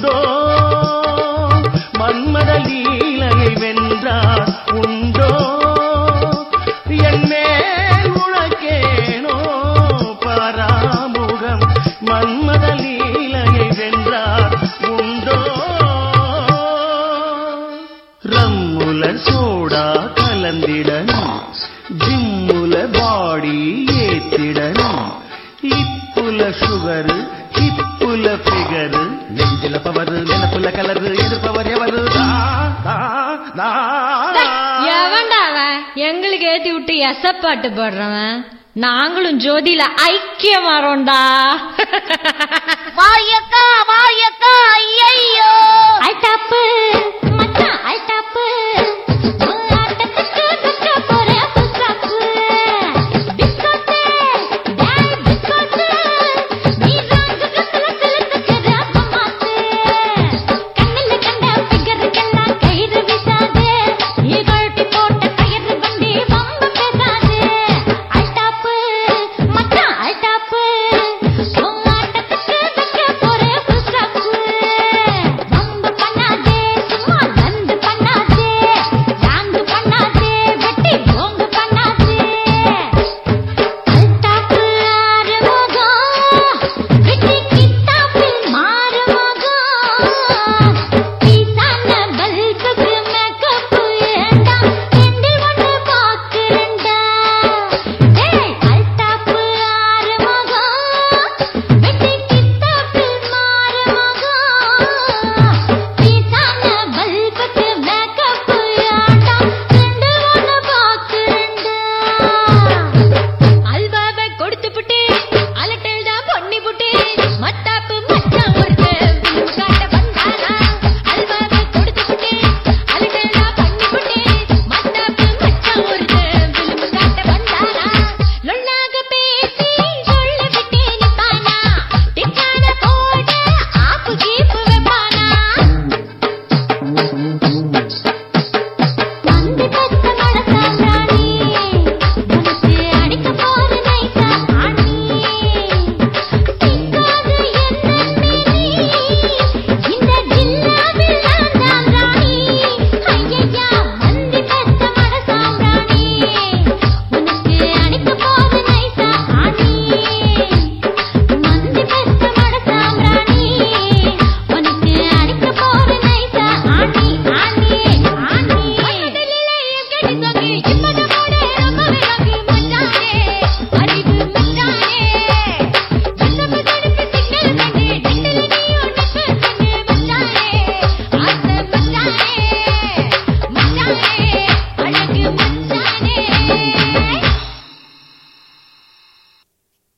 உண்டோ மன்மத லீலையை வென்றார் உண்டோ என்மேல் உனக்கேனோ பராமுகம் மன்மத லீலையை வென்றார் உண்டோ ரம்முல சோடா கலந்திடணும் ஜிம்முல பாடி ஏத்திடணும் இப்புல சுகரு இப்புல பிகரு நெஞ்சில பவரு நினப்புல கலரு எதிர்ப்பவர் எவரு எவன்டாவ எங்களுக்கு ஏத்தி விட்டு எசப்பாட்டு போடுறவன் நாங்களும் ஜோதியில ஐக்கியமாறோம்டா வாயக்கா ஐயையோ தப்பு